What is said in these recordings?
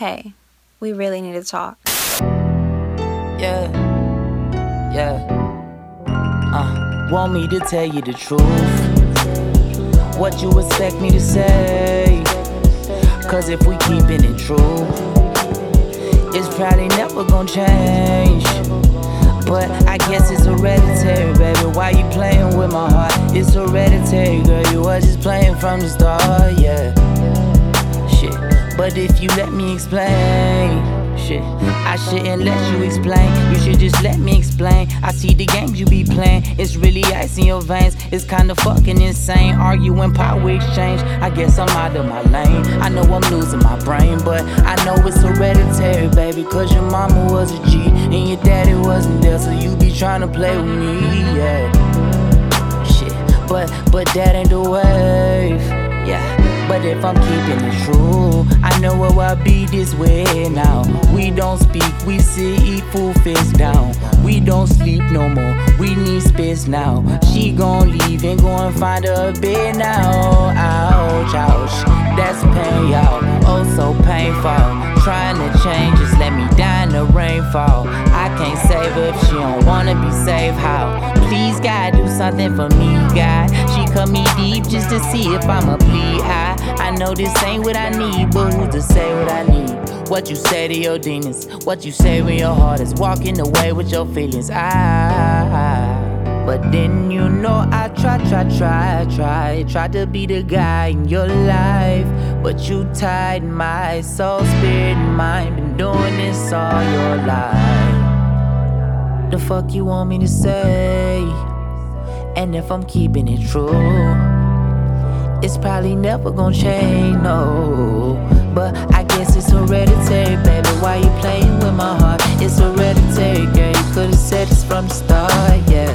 Hey, we really need to talk. Yeah, yeah. Want me to tell you the truth? What you expect me to say? Cause if we keepin' it true, it's probably never gonna change. But I guess it's hereditary, baby. Why you playing with my heart? It's hereditary, girl. You was just playing from the start, yeah. Shit, but if you let me explain, shit, I shouldn't let you explain. You should just let me explain. I see the games you be playing. It's really ice in your veins. It's kinda fucking insane. Arguing power exchange. I guess I'm out of my lane. I know I'm losing my brain, but I know it's hereditary, baby. Cause your mama was a G and your daddy wasn't there, so you be trying to play with me, yeah. Shit, but that ain't the wave, yeah. But if I'm keeping it true, I know it will be this way now. We don't speak, we sit, eat food face down. We don't sleep no more, we need space now. She gon' leave and go and find her a bed now. Ouch, ouch, that's pain, y'all. Oh, so painful. Trying to change, just let me die in the rainfall. I can't save her if she don't wanna be saved. How? Please, God, do something for me, God. She cut me deep just to see if I'ma bleed high. I know this ain't what I need, but who's to say what I need? What you say to your demons? What you say when your heart is walking away with your feelings? But then you know I tried to be the guy in your life, but you tied my soul, spirit, and mind. Been doing this all your life. The fuck you want me to say? And if I'm keeping it true, it's probably never gonna change, no. But I guess it's hereditary, baby. Why you playing with my heart? It's hereditary, girl. You could've said this from the start, yeah.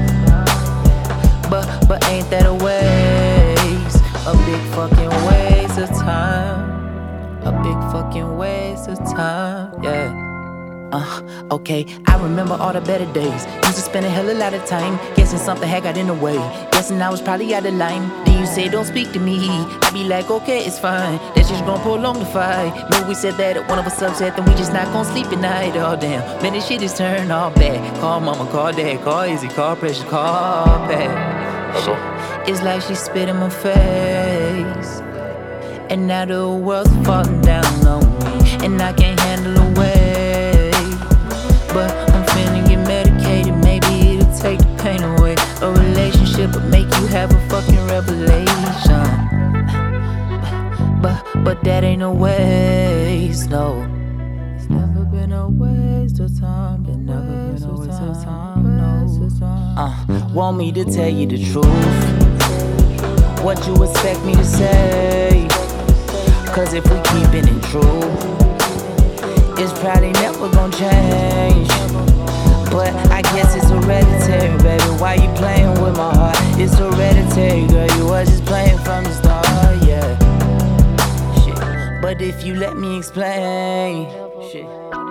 But ain't that a waste? A big fucking waste of time. A big fucking waste of time, yeah. Okay, I remember all the better days. Used to spend a hell of a lot of time guessing something had got in the way. Guessing I was probably out of line. Then you say don't speak to me. I be like, okay, it's fine. That's just gonna prolong the fight. Maybe we said that at one of us upset, then we just not gonna sleep at night. Oh damn, man, this shit is turned all bad. Call mama, call dad, call easy, call pressure, call back. Shit, it's like she spit in my face, and now the world's falling down on me, and I can't handle the weight. But I'm finna get medicated, maybe it'll take the pain away. A relationship will make you have a fucking revelation. But that ain't a waste, no. It's never been a waste of time. Been never been a waste of time, no. Want me to tell you the truth? What you expect me to say? Cause if we keepin' it true, it's probably never gonna change. But I guess it's hereditary, baby. Why you playing with my heart? It's hereditary, girl. You was just playing from the start, yeah. Shit, but if you let me explain, shit.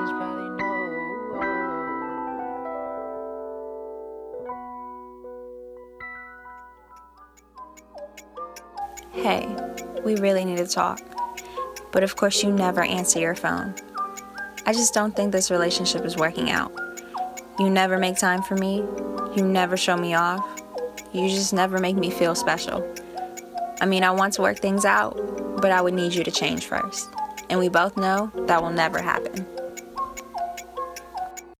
Hey, we really need to talk. But of course you never answer your phone. I just don't think this relationship is working out. You never make time for me. You never show me off. You just never make me feel special. I mean, I want to work things out, but I would need you to change first. And we both know that will never happen.